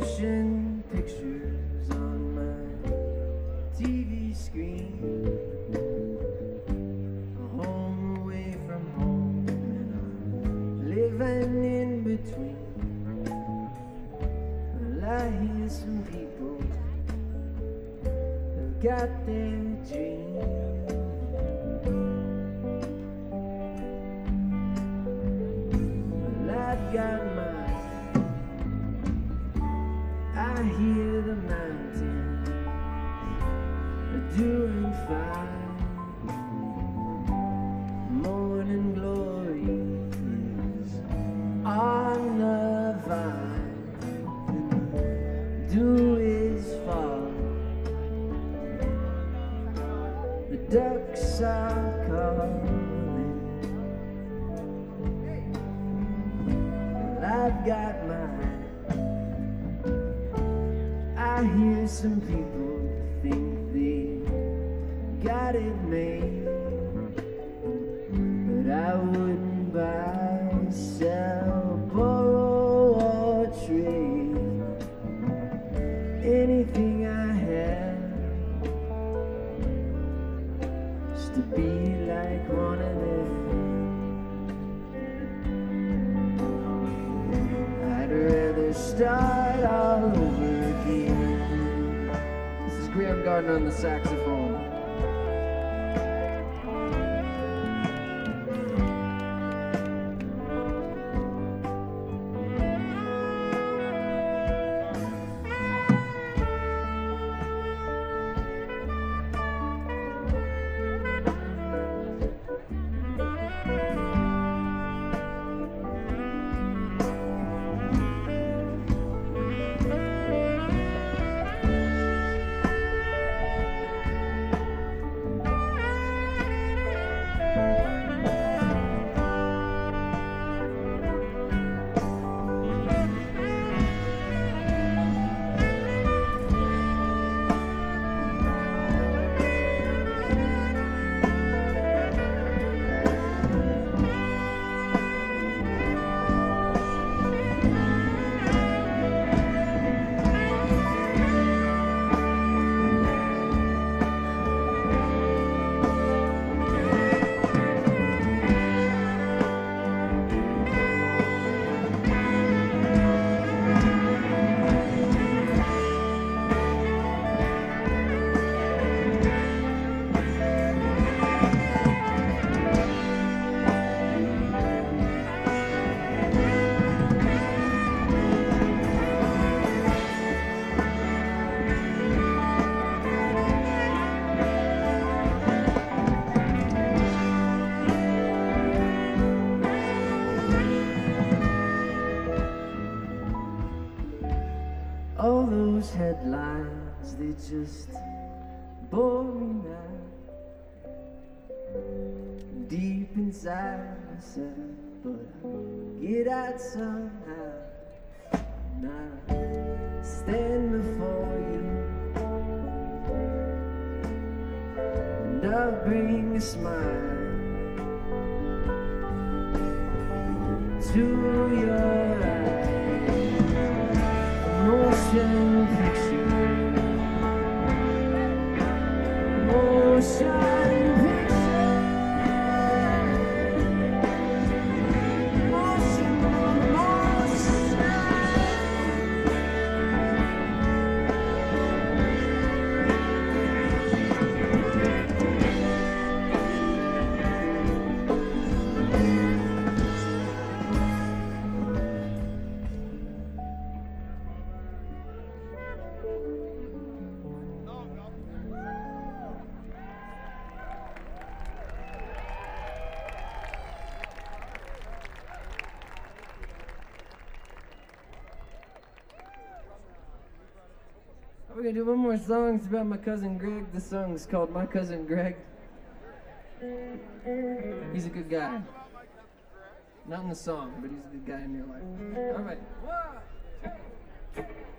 motion pictures on my TV screen. Home away from home, and I'm living in between. Well, I hear some people who've got their dreams. Well, I've got mine. I hear the mountains are doing fine. Morning glory is on the vine. Dew is falling. The ducks are calling. Well, I've got mine. I hear some people think they got it made, but I wouldn't buy, sell, borrow, or trade anything I have just to be like one of them. I'd rather start all over again. This is Graham Gardner on the saxophone. All those headlines, they just bore me now. Deep inside myself, but I get out somehow. And I stand before you, and I bring a smile to your eyes. Motion picture, motion picture, motion, motion. We're gonna do one more song. It's about my cousin Greg. The song's called My Cousin Greg. He's a good guy. Not in the song, but he's a good guy in your life. All right.